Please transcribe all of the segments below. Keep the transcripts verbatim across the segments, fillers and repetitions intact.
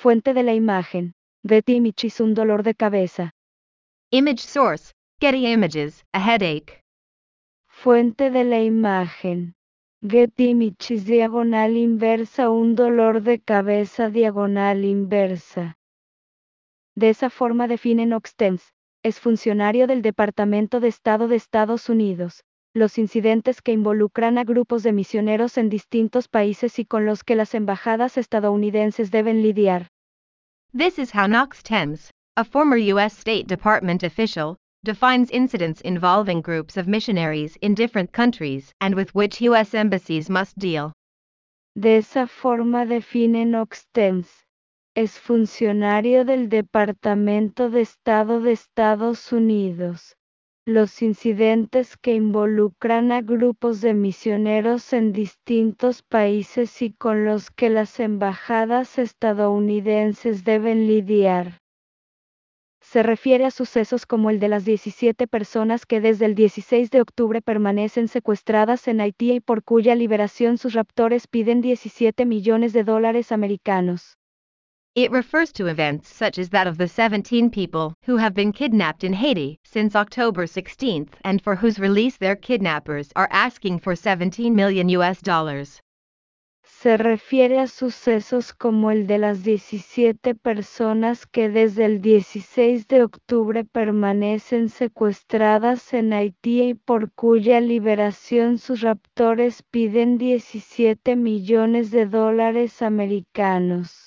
Fuente de la imagen. Getty Images, un dolor de cabeza. Image source, Getty Images, a headache. Fuente de la imagen. Getty Images diagonal inversa, un dolor de cabeza diagonal inversa. De esa forma define Knox Thames, es funcionario del Departamento de Estado de Estados Unidos, los incidentes que involucran a grupos de misioneros en distintos países y con los que las embajadas estadounidenses deben lidiar. This is how Knox Thames, a former U S State Department official, defines incidents involving groups of missionaries in different countries and with which U S embassies must deal. De esa forma define Knox Thames, es funcionario del Departamento de Estado de Estados Unidos, los incidentes que involucran a grupos de misioneros en distintos países y con los que las embajadas estadounidenses deben lidiar. Se refiere a sucesos como el de las diecisiete personas que desde el dieciséis de octubre permanecen secuestradas en Haití y por cuya liberación sus raptores piden diecisiete millones de dólares americanos. It refers to events such as that of the seventeen people who have been kidnapped in Haiti since October sixteenth and for whose release their kidnappers are asking for seventeen million U S dollars. Se refiere a sucesos como el de las diecisiete personas que desde el dieciséis de octubre permanecen secuestradas en Haití y por cuya liberación sus raptores piden diecisiete millones de dólares americanos.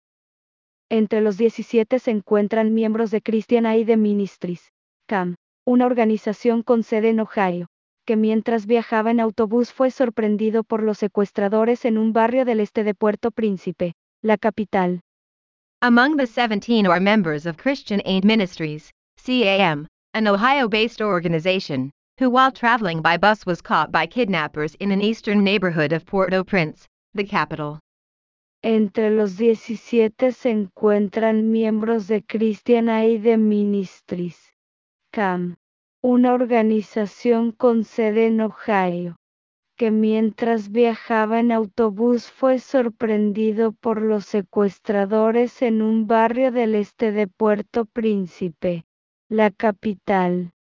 Entre los diecisiete se encuentran miembros de Christian Aid Ministries, C A M, una organización con sede en Ohio, que mientras viajaba en autobús fue sorprendido por los secuestradores en un barrio del este de Puerto Príncipe, la capital. Among the seventeen are members of Christian Aid Ministries, C A M, an Ohio-based organization, who while traveling by bus was caught by kidnappers in an eastern neighborhood of Port-au-Prince, the capital. Entre los diecisiete se encuentran miembros de Christian Aid Ministries, C A M, una organización con sede en Ohio, que mientras viajaba en autobús fue sorprendido por los secuestradores en un barrio del este de Puerto Príncipe, la capital.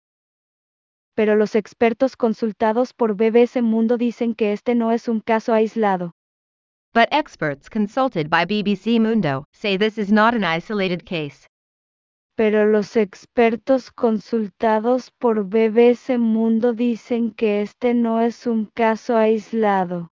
Pero los expertos consultados por B B C Mundo dicen que este no es un caso aislado. But experts consulted by B B C Mundo say this is not an isolated case. Pero los expertos consultados por B B C Mundo dicen que este no es un caso aislado.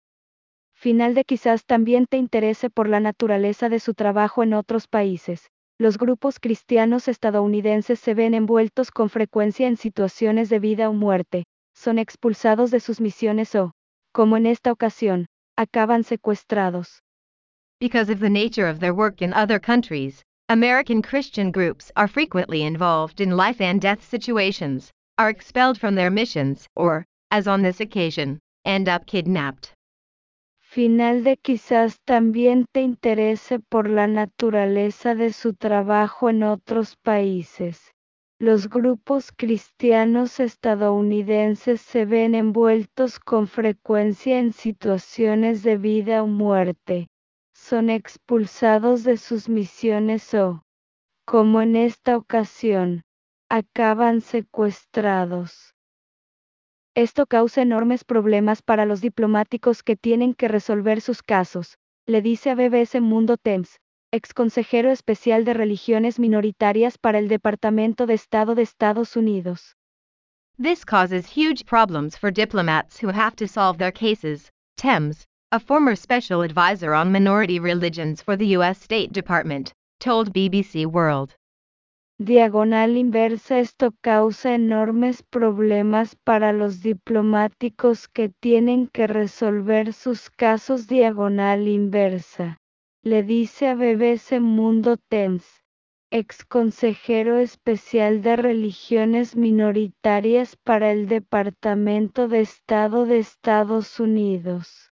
Final de quizás también te interese por la naturaleza de su trabajo en otros países. Los grupos cristianos estadounidenses se ven envueltos con frecuencia en situaciones de vida o muerte, son expulsados de sus misiones o, como en esta ocasión, acaban secuestrados. Because of the nature of their work in other countries, American Christian groups are frequently involved in life and death situations, are expelled from their missions, or, as on this occasion, end up kidnapped. Final de quizás también te interese por la naturaleza de su trabajo en otros países. Los grupos cristianos estadounidenses se ven envueltos con frecuencia en situaciones de vida o muerte. Son expulsados de sus misiones o, como en esta ocasión, acaban secuestrados. Esto causa enormes problemas para los diplomáticos que tienen que resolver sus casos, le dice a B B C Mundo Thames, ex consejero especial de religiones minoritarias para el Departamento de Estado de Estados Unidos. This causes huge problems for diplomats who have to solve their cases, Thames, a former special advisor on minority religions for the U S State Department, told B B C World. Diagonal inversa. Esto causa enormes problemas para los diplomáticos que tienen que resolver sus casos. Diagonal inversa. Le dice a B B C Mundo Thames, ex consejero especial de religiones minoritarias para el Departamento de Estado de Estados Unidos.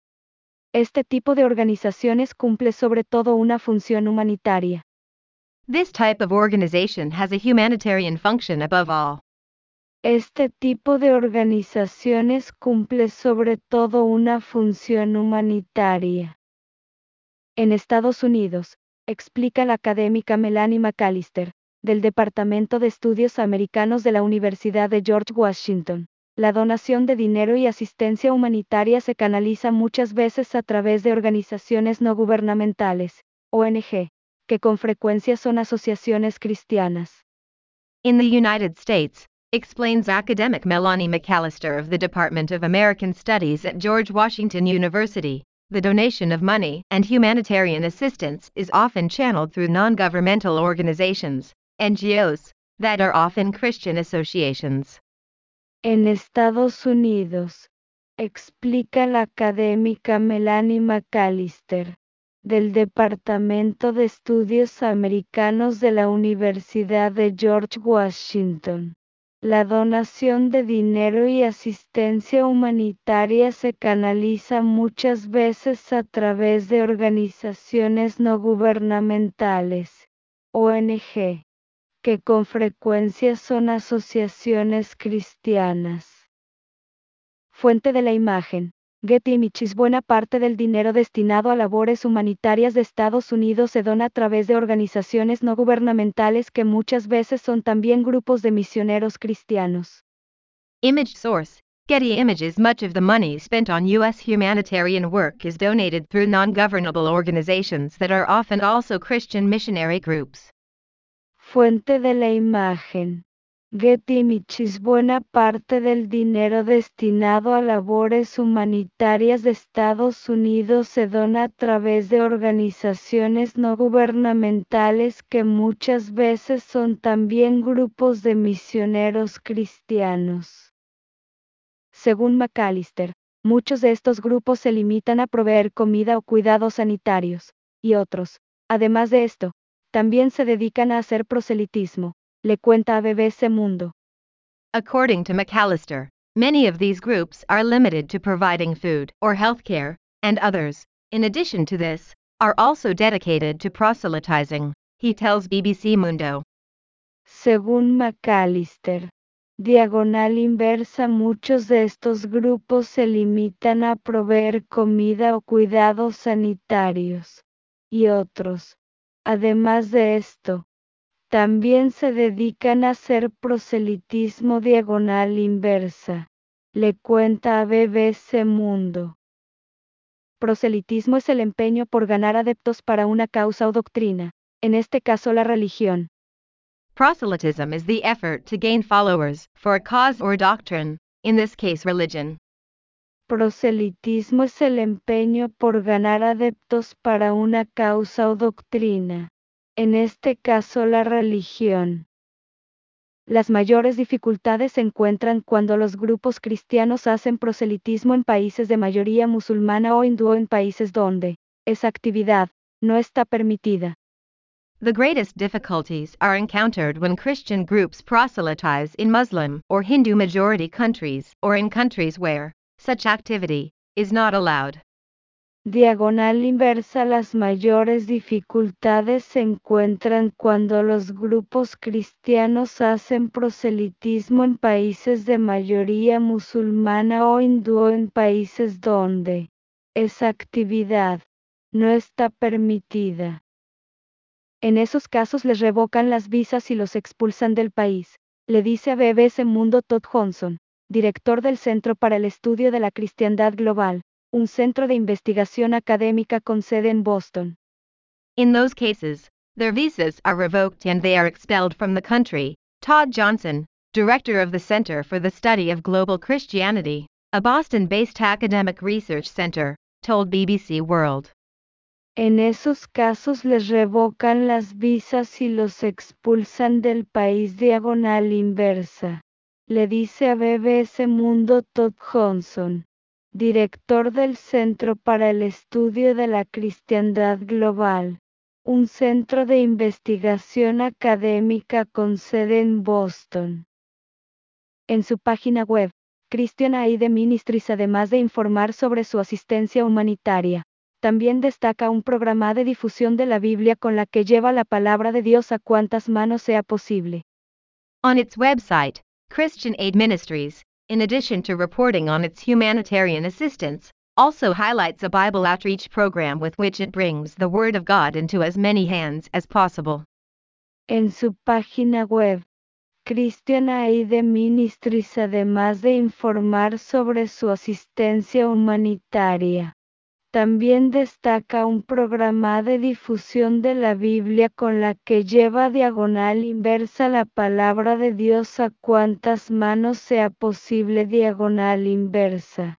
Este tipo de organizaciones cumple sobre todo una función humanitaria. This type of organization has a humanitarian function above all. Este tipo de organizaciones cumple sobre todo una función humanitaria. En Estados Unidos, explica la académica Melanie McAllister, del Departamento de Estudios Americanos de la Universidad de George Washington. La donación de dinero y asistencia humanitaria se canaliza muchas veces a través de organizaciones no gubernamentales, O N G, que con frecuencia son asociaciones cristianas. In the United States, explains academic Melanie McAllister of the Department of American Studies at George Washington University, the donation of money and humanitarian assistance is often channeled through non-governmental organizations, N G Os, that are often Christian associations. En Estados Unidos, explica la académica Melanie McAllister, del Departamento de Estudios Americanos de la Universidad de George Washington. La donación de dinero y asistencia humanitaria se canaliza muchas veces a través de organizaciones no gubernamentales, O N G, que con frecuencia son asociaciones cristianas. Fuente de la imagen. Getty Images. Buena parte del dinero destinado a labores humanitarias de Estados Unidos se dona a través de organizaciones no gubernamentales que muchas veces son también grupos de misioneros cristianos. Image source, Getty Images. Much of the money spent on U S humanitarian work is donated through non-governmental organizations that are often also Christian missionary groups. Fuente de la imagen. Getty Images. Buena parte del dinero destinado a labores humanitarias de Estados Unidos se dona a través de organizaciones no gubernamentales que muchas veces son también grupos de misioneros cristianos. Según McAllister, muchos de estos grupos se limitan a proveer comida o cuidados sanitarios, y otros, además de esto, también se dedican a hacer proselitismo. Le cuenta a B B C Mundo. According to McAllister, many of these groups are limited to providing food or healthcare, and others, in addition to this, are also dedicated to proselytizing, he tells B B C Mundo. Según McAllister, diagonal inversa, muchos de estos grupos se limitan a proveer comida o cuidados sanitarios, y otros, además de esto, también se dedican a hacer proselitismo diagonal inversa. Le cuenta a B B C Mundo. Proselitismo es el empeño por ganar adeptos para una causa o doctrina, en este caso la religión. Proselytism is the effort to gain followers for a cause or doctrine, in this case religion. Proselitismo es el empeño por ganar adeptos para una causa o doctrina. En este caso la religión. Las mayores dificultades se encuentran cuando los grupos cristianos hacen proselitismo en países de mayoría musulmana o hindú, en países donde esa actividad no está permitida. The greatest difficulties are encountered when Christian groups proselytize in Muslim or Hindu majority countries or in countries where such activity is not allowed. Diagonal inversa. Las mayores dificultades se encuentran cuando los grupos cristianos hacen proselitismo en países de mayoría musulmana o hindú, en países donde esa actividad no está permitida. En esos casos les revocan las visas y los expulsan del país, le dice a B B C Mundo Todd Johnson, director del Centro para el Estudio de la Cristiandad Global, un centro de investigación académica con sede en Boston. In those cases, their visas are revoked and they are expelled from the country, Todd Johnson, director of the Center for the Study of Global Christianity, a Boston-based academic research center, told B B C World. En esos casos les revocan las visas y los expulsan del país. Diagonal inversa. Le dice a B B C Mundo Todd Johnson, director del Centro para el Estudio de la Cristiandad Global, un centro de investigación académica con sede en Boston. En su página web, Christian Aid Ministries, además de informar sobre su asistencia humanitaria, también destaca un programa de difusión de la Biblia con la que lleva la palabra de Dios a cuantas manos sea posible. On its website, Christian Aid Ministries, in addition to reporting on its humanitarian assistance, also highlights a Bible outreach program with which it brings the Word of God into as many hands as possible. En su página web, Christian Aid Ministries, además de informar sobre su asistencia humanitaria, también destaca un programa de difusión de la Biblia con la que lleva diagonal inversa la palabra de Dios a cuantas manos sea posible diagonal inversa.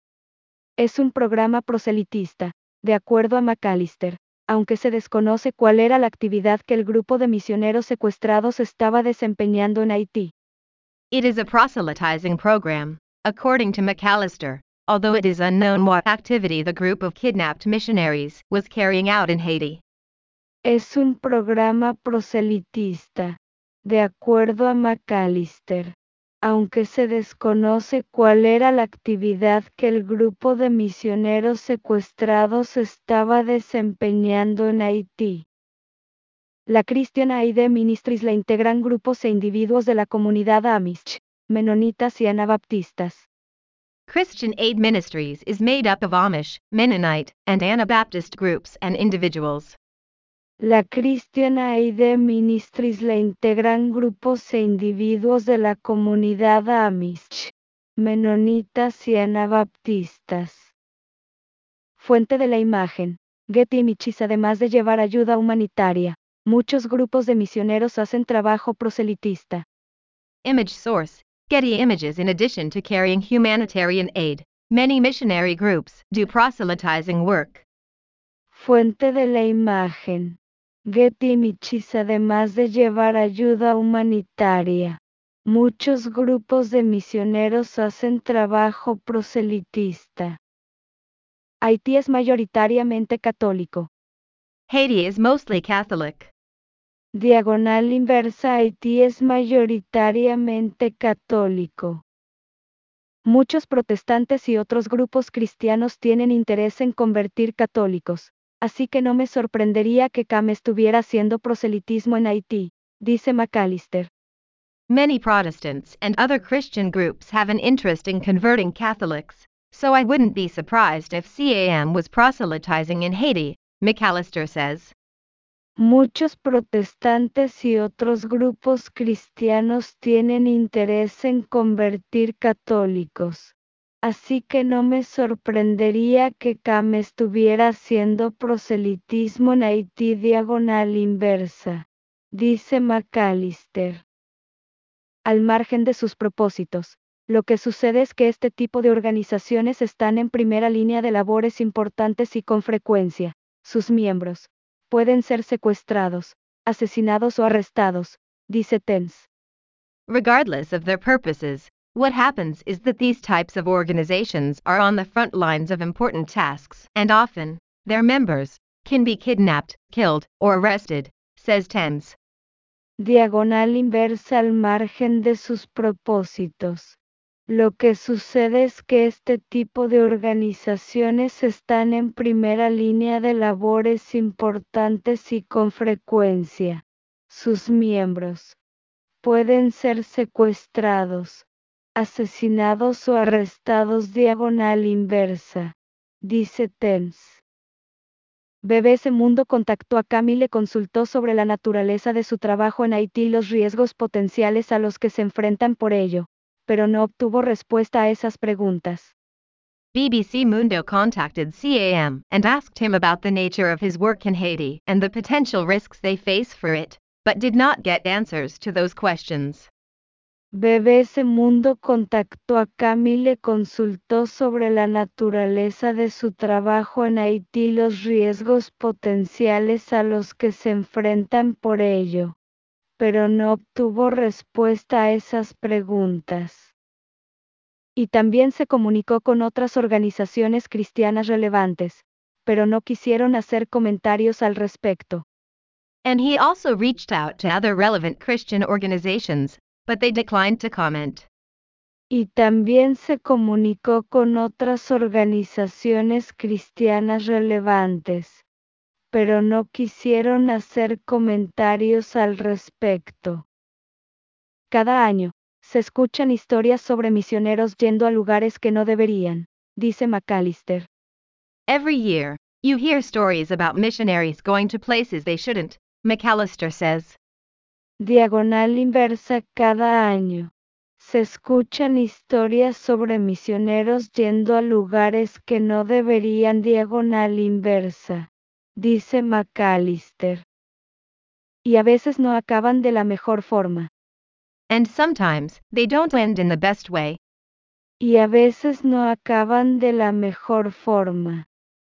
Es un programa proselitista, de acuerdo a McAllister, aunque se desconoce cuál era la actividad que el grupo de misioneros secuestrados estaba desempeñando en Haití. It is a proselytizing program, according to McAllister, although it is unknown what activity the group of kidnapped missionaries was carrying out in Haiti. Es un programa proselitista, de acuerdo a McAllister, aunque se desconoce cuál era la actividad que el grupo de misioneros secuestrados estaba desempeñando en Haití. La Christian Aid Ministries la integran grupos e individuos de la comunidad Amish, menonitas y anabaptistas. Christian Aid Ministries is made up of Amish, Mennonite, and Anabaptist groups and individuals. La Christian Aid Ministries la integran grupos e individuos de la comunidad Amish, menonitas y anabaptistas. Fuente de la imagen. Getty Images. Además de llevar ayuda humanitaria, muchos grupos de misioneros hacen trabajo proselitista. Image source, Getty Images. In addition to carrying humanitarian aid, many missionary groups do proselytizing work. Fuente de la imagen. Getty Images. Además de llevar ayuda humanitaria, muchos grupos de misioneros hacen trabajo proselitista. Haití es mayoritariamente católico. Haiti is mostly Catholic. Diagonal inversa. Haití es mayoritariamente católico. Muchos protestantes y otros grupos cristianos tienen interés en convertir católicos, así que no me sorprendería que C A M estuviera haciendo proselitismo en Haití, dice McAllister. Many Protestants and other Christian groups have an interest in converting Catholics, so I wouldn't be surprised if C A M was proselytizing in Haiti, McAllister says. Muchos protestantes y otros grupos cristianos tienen interés en convertir católicos, así que no me sorprendería que C A M estuviera haciendo proselitismo en Haití diagonal inversa, dice McAllister. Al margen de sus propósitos, lo que sucede es que este tipo de organizaciones están en primera línea de labores importantes y con frecuencia, sus miembros pueden ser secuestrados, asesinados o arrestados, dice Tenz. Regardless of their purposes, what happens is that these types of organizations are on the front lines of important tasks, and often, their members can be kidnapped, killed, or arrested, says Tenz. Diagonal inversa. Al margen de sus propósitos, lo que sucede es que este tipo de organizaciones están en primera línea de labores importantes y con frecuencia, sus miembros pueden ser secuestrados, asesinados o arrestados diagonal inversa, dice Tenz. B B S Mundo contactó a C A M y le consultó sobre la naturaleza de su trabajo en Haití y los riesgos potenciales a los que se enfrentan por ello, pero no obtuvo respuesta a esas preguntas. B B C Mundo contacted C A M and asked him about the nature of his work in Haiti and the potential risks they face for it, but did not get answers to those questions. B B S Mundo contactó a C A M y le consultó sobre la naturaleza de su trabajo en Haití y los riesgos potenciales a los que se enfrentan por ello, pero no obtuvo respuesta a esas preguntas. Y también se comunicó con otras organizaciones cristianas relevantes, pero no quisieron hacer comentarios al respecto. And he also reached out to other relevant Christian organizations, but they declined to comment. Y también se comunicó con otras organizaciones cristianas relevantes, pero no quisieron hacer comentarios al respecto. Cada año, se escuchan historias sobre misioneros yendo a lugares que no deberían. dice McAllister. Every year, you hear stories about missionaries going to places they shouldn't, McAllister says. Diagonal inversa. Cada año se escuchan historias sobre misioneros yendo a lugares que no deberían. Diagonal inversa, dice McAllister. Y a veces no acaban de la mejor forma. And sometimes, they don't end in the best way. Y a veces no acaban de la mejor forma.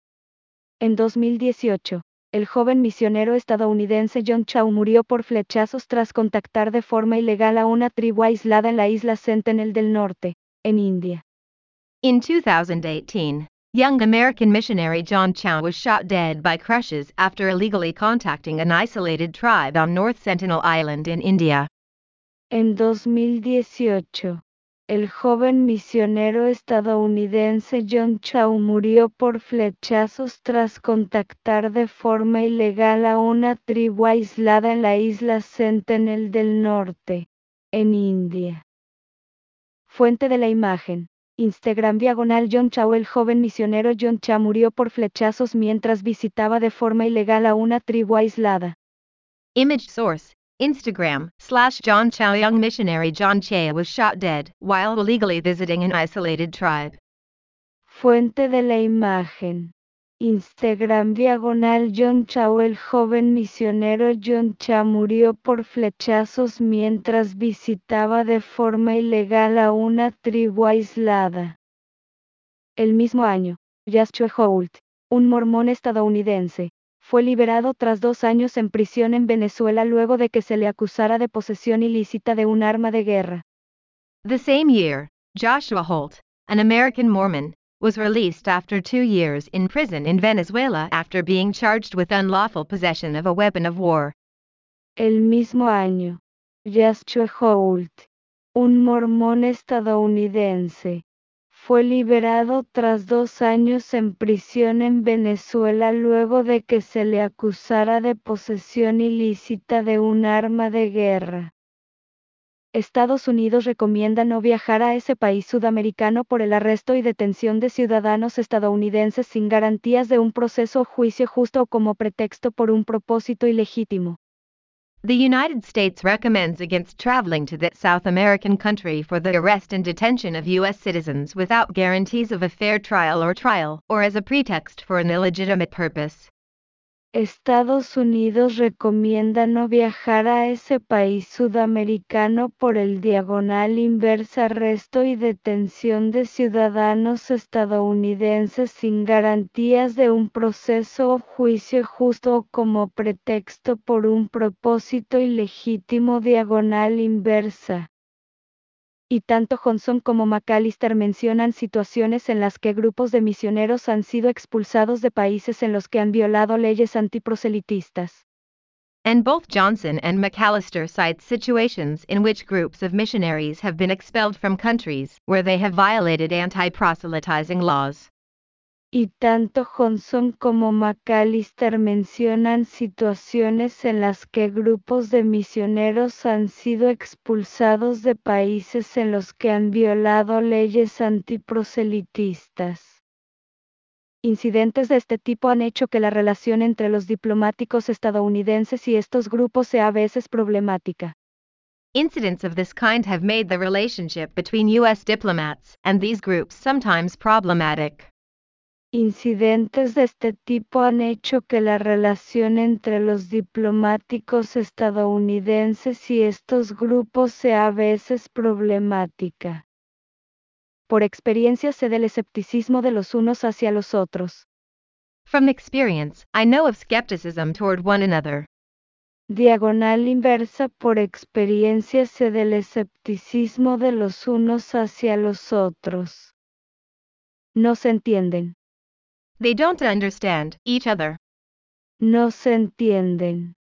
En dos mil dieciocho, el joven misionero estadounidense John Chau murió por flechazos tras contactar de forma ilegal a una tribu aislada en la isla Sentinel del Norte, en India. In two thousand eighteen, young American missionary John Chau was shot dead by crushes after illegally contacting an isolated tribe on North Sentinel Island in India. En dos mil dieciocho, el joven misionero estadounidense John Chau murió por flechazos tras contactar de forma ilegal a una tribu aislada en la isla Sentinel del Norte, en India. Fuente de la imagen. Instagram diagonal John Chau. El joven misionero John Chau murió por flechazos mientras visitaba de forma ilegal a una tribu aislada. Image source. Instagram, slash John Chau. Young missionary John Chau was shot dead while illegally visiting an isolated tribe. Fuente de la imagen. Instagram diagonal John Chau. El joven misionero John Chau murió por flechazos mientras visitaba de forma ilegal a una tribu aislada. El mismo año, Joshua Holt, un mormón estadounidense, fue liberado tras dos años en prisión en Venezuela luego de que se le acusara de posesión ilícita de un arma de guerra. The same year, Joshua Holt, an American Mormon, was released after two years in prison in Venezuela after being charged with unlawful possession of a weapon of war. El mismo año, Joshua Holt, un mormón estadounidense, fue liberado tras dos años en prisión en Venezuela luego de que se le acusara de posesión ilícita de un arma de guerra. Estados Unidos recomienda no viajar a ese país sudamericano por el arresto y detención de ciudadanos estadounidenses sin garantías de un proceso o juicio justo o como pretexto por un propósito ilegítimo. The United States recommends against traveling to that South American country for the arrest and detention of U S citizens without guarantees of a fair trial or trial, or as a pretext for an illegitimate purpose. Estados Unidos recomienda no viajar a ese país sudamericano por el diagonal inversa arresto y detención de ciudadanos estadounidenses sin garantías de un proceso o juicio justo o como pretexto por un propósito ilegítimo diagonal inversa. Y tanto Johnson como McAllister mencionan situaciones en las que grupos de misioneros han sido expulsados de países en los que han violado leyes antiproselitistas. And both Johnson and McAllister cite situations in which groups of missionaries have been expelled from countries where they have violated anti-proselytizing laws. Y tanto Johnson como McAllister mencionan situaciones en las que grupos de misioneros han sido expulsados de países en los que han violado leyes antiproselitistas. Incidentes de este tipo han hecho que la relación entre los diplomáticos estadounidenses y estos grupos sea a veces problemática. Incidents of this kind have made the relationship between U S diplomats and these groups sometimes problematic. Incidentes de este tipo han hecho que la relación entre los diplomáticos estadounidenses y estos grupos sea a veces problemática. Por experiencia sé del escepticismo de los unos hacia los otros. From experience, I know of skepticism toward one another. Diagonal inversa. Por experiencia sé del escepticismo de los unos hacia los otros. No se entienden. They don't understand each other. No se entienden.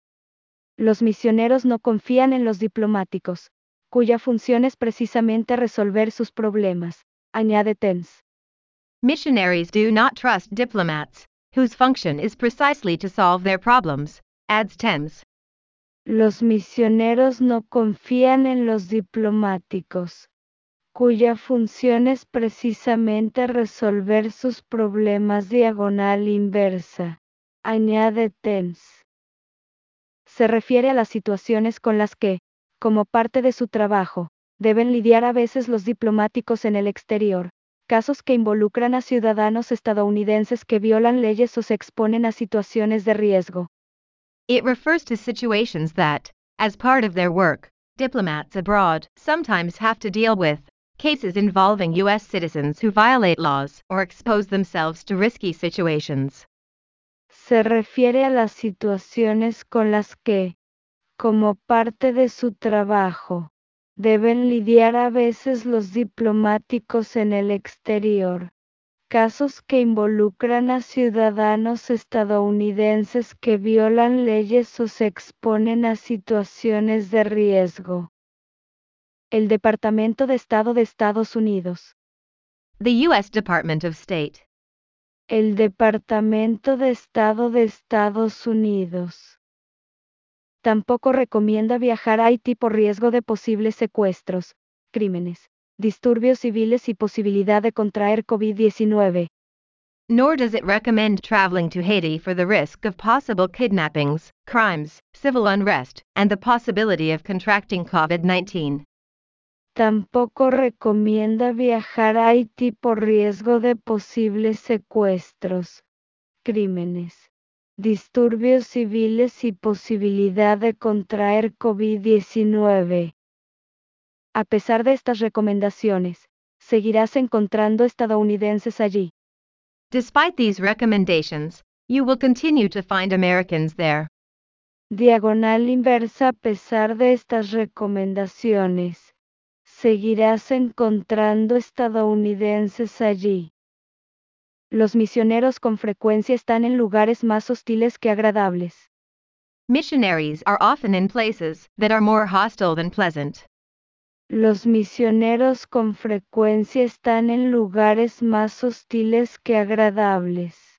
Los misioneros no confían en los diplomáticos, cuya función es precisamente resolver sus problemas, añade Thames. Missionaries do not trust diplomats, whose function is precisely to solve their problems, adds Thames. Los misioneros no confían en los diplomáticos, cuya función es precisamente resolver sus problemas diagonal inversa, añade Thames. Se refiere a las situaciones con las que, como parte de su trabajo, deben lidiar a veces los diplomáticos en el exterior, casos que involucran a ciudadanos estadounidenses que violan leyes o se exponen a situaciones de riesgo. It refers to situations that, as part of their work, diplomats abroad sometimes have to deal with, cases involving U S citizens who violate laws or expose themselves to risky situations. Se refiere a las situaciones con las que, como parte de su trabajo, deben lidiar a veces los diplomáticos en el exterior, casos que involucran a ciudadanos estadounidenses que violan leyes o se exponen a situaciones de riesgo. El Departamento de Estado de Estados Unidos. The U S Department of State. El Departamento de Estado de Estados Unidos tampoco recomienda viajar a Haití por riesgo de posibles secuestros, crímenes, disturbios civiles y posibilidad de contraer COVID diecinueve. Nor does it recommend traveling to Haiti for the risk of possible kidnappings, crimes, civil unrest, and the possibility of contracting COVID nineteen. Tampoco recomienda viajar a Haití por riesgo de posibles secuestros, crímenes, disturbios civiles y posibilidad de contraer COVID diecinueve. A pesar de estas recomendaciones, seguirás encontrando estadounidenses allí. Despite these recommendations, you will continue to find Americans there. Diagonal inversa. A pesar de estas recomendaciones, seguirás encontrando estadounidenses allí. Los misioneros con frecuencia están en lugares más hostiles que agradables. Missionaries are often in places that are more hostile than pleasant. Los misioneros con frecuencia están en lugares más hostiles que agradables.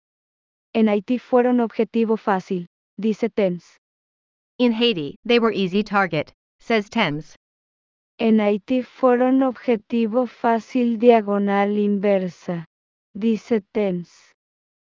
En Haití fueron objetivo fácil, dice Thames. In Haiti, they were easy target, says Thames. En Haití fueron objetivo fácil diagonal inversa, dice Thames.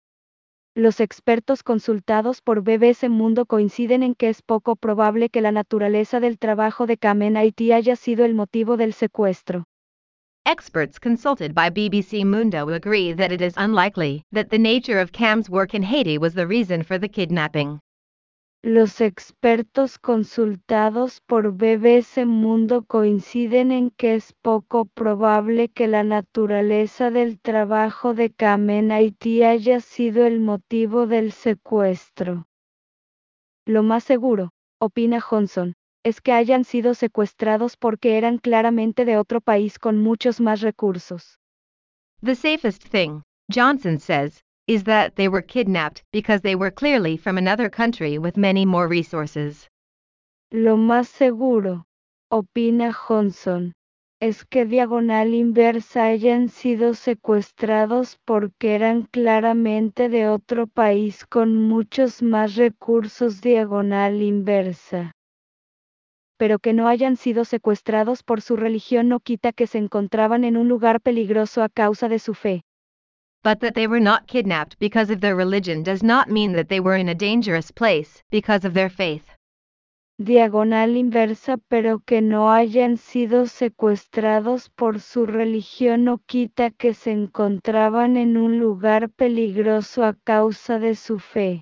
Los expertos consultados por B B C Mundo coinciden en que es poco probable que la naturaleza del trabajo de Cam en Haití haya sido el motivo del secuestro. Experts consulted by B B C Mundo agree that it is unlikely that the nature of Cam's work in Haiti was the reason for the kidnapping. Los expertos consultados por B B C Mundo coinciden en que es poco probable que la naturaleza del trabajo de Cam en Haití haya sido el motivo del secuestro. Lo más seguro, opina Johnson, es que hayan sido secuestrados porque eran claramente de otro país con muchos más recursos. The safest thing, Johnson says, is that they were kidnapped because they were clearly from another country with many more resources. Lo más seguro, opina Johnson, es que diagonal inversa hayan sido secuestrados porque eran claramente de otro país con muchos más recursos diagonal inversa. Pero que no hayan sido secuestrados por su religión no quita que se encontraban en un lugar peligroso a causa de su fe. But that they were not kidnapped because of their religion does not mean that they were in a dangerous place because of their faith. Diagonal inversa. Pero que no hayan sido secuestrados por su religión no quita que se encontraban en un lugar peligroso a causa de su fe.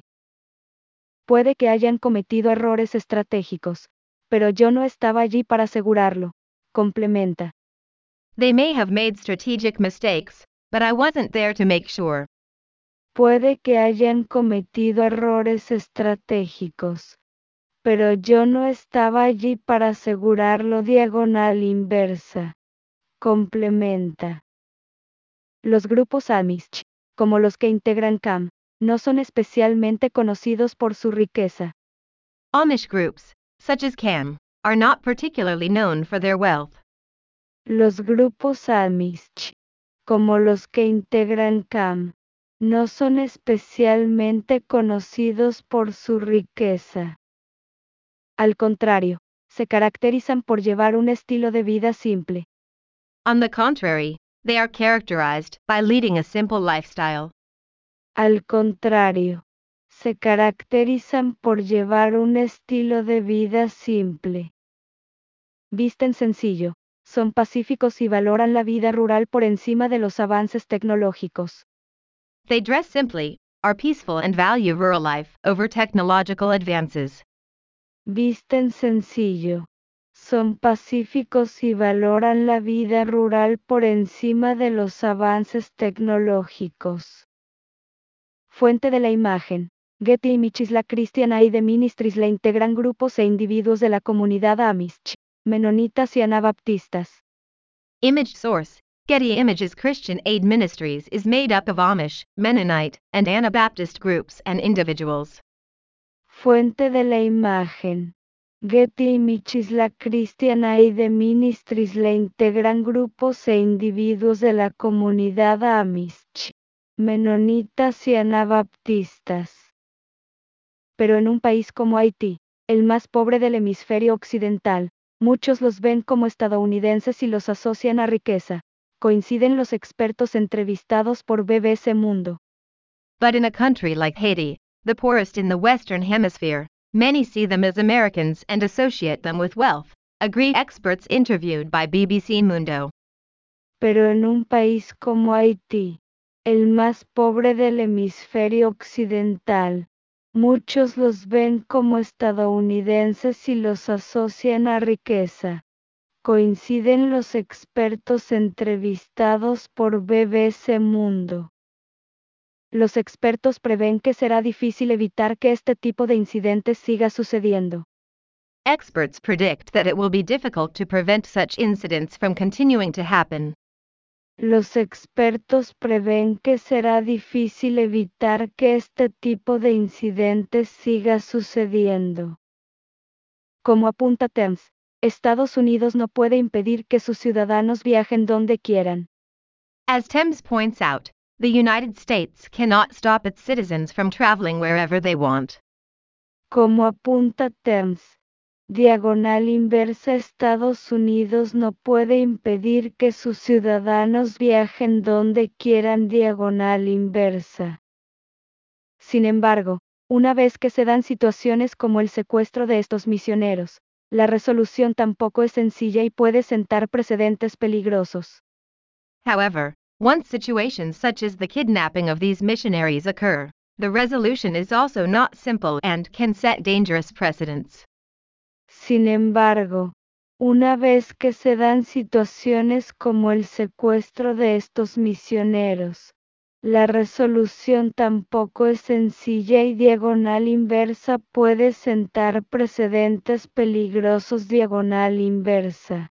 Puede que hayan cometido errores estratégicos, pero yo no estaba allí para asegurarlo, complementa. They may have made strategic mistakes, but I wasn't there to make sure. Puede que hayan cometido errores estratégicos, pero yo no estaba allí para asegurarlo. Diagonal inversa, complementa. Los grupos Amish, como los que integran Cam, no son especialmente conocidos por su riqueza. Amish groups, such as Cam, are not particularly known for their wealth. Los grupos Amish, como los que integran Cam, no son especialmente conocidos por su riqueza. Al contrario, se caracterizan por llevar un estilo de vida simple. On the contrary, they are characterized by leading a simple lifestyle. Al contrario, se caracterizan por llevar un estilo de vida simple. Visten sencillo, son pacíficos y valoran la vida rural por encima de los avances tecnológicos. They dress simply, are peaceful and value rural life over technological advances. Visten sencillo, son pacíficos y valoran la vida rural por encima de los avances tecnológicos. Fuente de la imagen. Getty Images. La Christian Aid Ministries la integran grupos e individuos de la comunidad Amish, menonitas y anabaptistas. Image source. Getty Images. Christian Aid Ministries is made up of Amish, Mennonite, and Anabaptist groups and individuals. Fuente de la imagen. Getty Images. La Christian Aid Ministries la integran grupos e individuos de la comunidad Amish, menonitas y anabaptistas. Pero en un país como Haití, el más pobre del hemisferio occidental, muchos los ven como estadounidenses y los asocian a riqueza, coinciden los expertos entrevistados por B B C Mundo. But in a country like Haiti, the poorest in the Western Hemisphere, many see them as Americans and associate them with wealth, agree experts interviewed by B B C Mundo. Pero en un país como Haití, el más pobre del hemisferio occidental, muchos los ven como estadounidenses y los asocian a riqueza, coinciden los expertos entrevistados por B B C Mundo. Los expertos prevén que será difícil evitar que este tipo de incidentes siga sucediendo. Experts predict that it will be difficult to prevent such incidents from continuing to happen. Los expertos prevén que será difícil evitar que este tipo de incidentes siga sucediendo. Como apunta Thames, Estados Unidos no puede impedir que sus ciudadanos viajen donde quieran. As Thames points out, the United States cannot stop its citizens from traveling wherever they want. Como apunta Thames, diagonal inversa. Estados Unidos no puede impedir que sus ciudadanos viajen donde quieran. Diagonal inversa. Sin embargo, una vez que se dan situaciones como el secuestro de estos misioneros, la resolución tampoco es sencilla y puede sentar precedentes peligrosos. However, once situations such as the kidnapping of these missionaries occur, the resolution is also not simple and can set dangerous precedents. Sin embargo, una vez que se dan situaciones como el secuestro de estos misioneros, la resolución tampoco es sencilla y diagonal inversa puede sentar precedentes peligrosos. Diagonal inversa.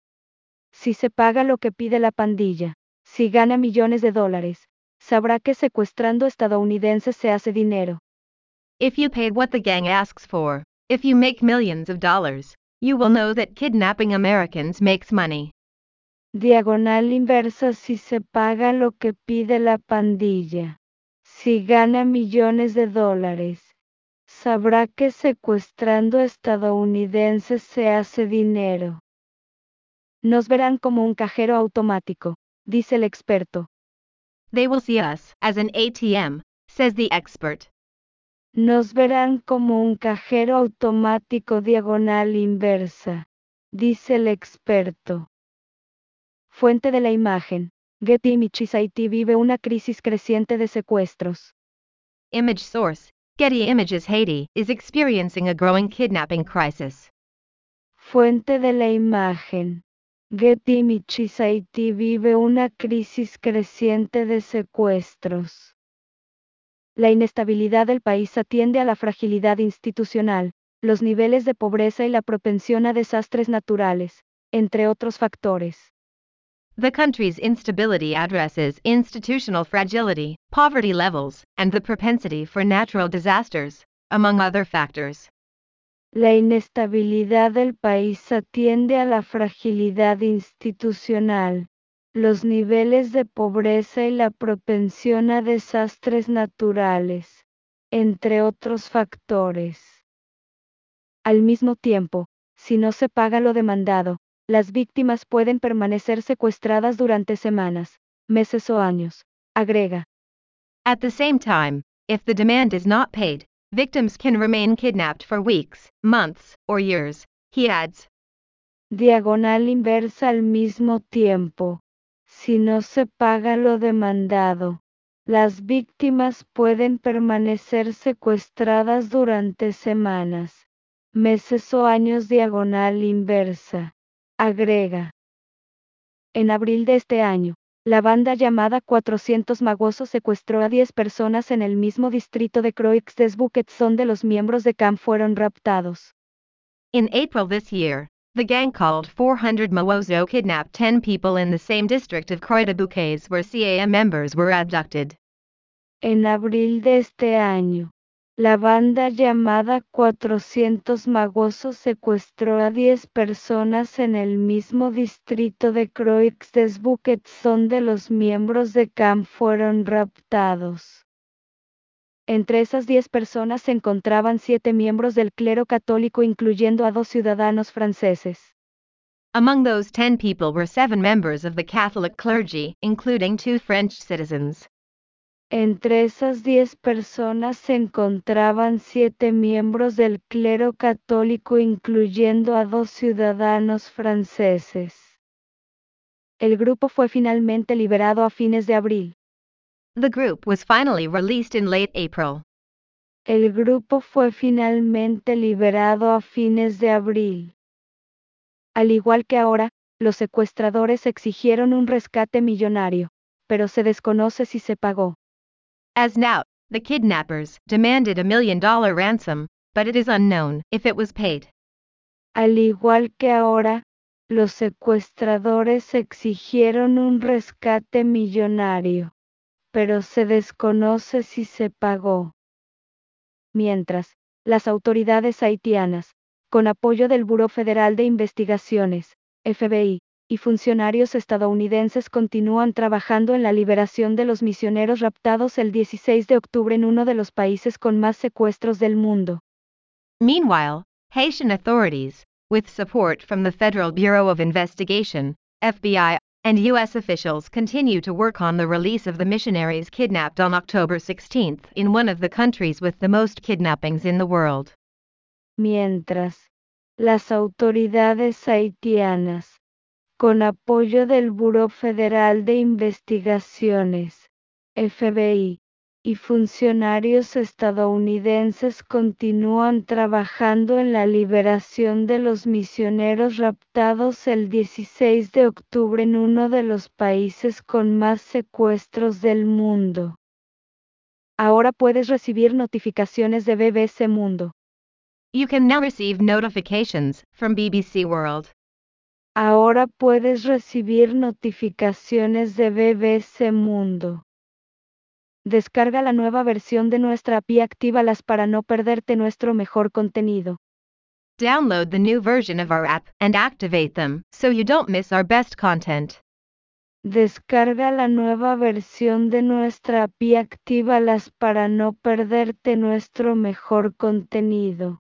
Si se paga lo que pide la pandilla, si gana millones de dólares, sabrá que secuestrando estadounidenses se hace dinero. If you paid what the gang asks for, if you make millions of dollars, you will know that kidnapping Americans makes money. Diagonal inversa. Si se paga lo que pide la pandilla, si gana millones de dólares, sabrá que secuestrando estadounidenses se hace dinero. Nos verán como un cajero automático, dice el experto. They will see us as an A T M, says the expert. Nos verán como un cajero automático. Diagonal inversa, dice el experto. Fuente de la imagen. Getty Images. Haití vive una crisis creciente de secuestros. Image source. Getty Images. Haiti is experiencing a growing kidnapping crisis. Fuente de la imagen. Getty Images. Haití vive una crisis creciente de secuestros. La inestabilidad del país atiende a la fragilidad institucional, los niveles de pobreza y la propensión a desastres naturales, entre otros factores. The country's instability addresses institutional fragility, poverty levels, and the propensity for natural disasters, among other factors. La inestabilidad del país atiende a la fragilidad institucional, los niveles de pobreza y la propensión a desastres naturales, entre otros factores. Al mismo tiempo, si no se paga lo demandado, las víctimas pueden permanecer secuestradas durante semanas, meses o años, agrega. At the same time, if the demand is not paid, victims can remain kidnapped for weeks, months, or years, he adds. Diagonal inversa al mismo tiempo. Si no se paga lo demandado, las víctimas pueden permanecer secuestradas durante semanas, meses o años. Diagonal inversa. Agrega. En abril de este año, la banda llamada cuatrocientos Magosos secuestró a diez personas en el mismo distrito de Croix-des-Bouquets donde los miembros de C A M fueron raptados. In April this year, the gang called four hundred Mawozo kidnapped ten people in the same district of Croix-des-Bouquets where C A M members were abducted. En abril de este año, la banda llamada cuatrocientos Magosos secuestró a diez personas en el mismo distrito de Croix-des-Bouquets donde los miembros de C A M fueron raptados. Entre esas diez personas se encontraban siete miembros del clero católico incluyendo a dos ciudadanos franceses. Among those ten people were seven members of the Catholic clergy, including two French citizens. Entre esas diez personas se encontraban siete miembros del clero católico incluyendo a dos ciudadanos franceses. El grupo fue finalmente liberado a fines de abril. The group was finally released in late April. El grupo fue finalmente liberado a fines de abril. Al igual que ahora, los secuestradores exigieron un rescate millonario, pero se desconoce si se pagó. As now, the kidnappers demanded a million dollar ransom, but it is unknown if it was paid. Al igual que ahora, los secuestradores exigieron un rescate millonario, pero se desconoce si se pagó. Mientras, las autoridades haitianas, con apoyo del Buró Federal de Investigaciones, F B I, y funcionarios estadounidenses continúan trabajando en la liberación de los misioneros raptados el dieciséis de octubre en uno de los países con más secuestros del mundo. Meanwhile, Haitian authorities, with support from the Federal Bureau of Investigation, F B I, and U S officials continue to work on the release of the missionaries kidnapped on October sixteenth in one of the countries with the most kidnappings in the world. Mientras, las autoridades haitianas, con apoyo del Buró Federal de Investigaciones, F B I, y funcionarios estadounidenses continúan trabajando en la liberación de los misioneros raptados el dieciséis de octubre en uno de los países con más secuestros del mundo. Ahora puedes recibir notificaciones de B B C Mundo. You can now receive notifications from B B C World. Ahora puedes recibir notificaciones de B B C Mundo. Descarga la nueva versión de nuestra app y actívalas para no perderte nuestro mejor contenido. Download the new version of our app and activate them so you don't miss our best content. Descarga la nueva versión de nuestra app y actívalas para no perderte nuestro mejor contenido.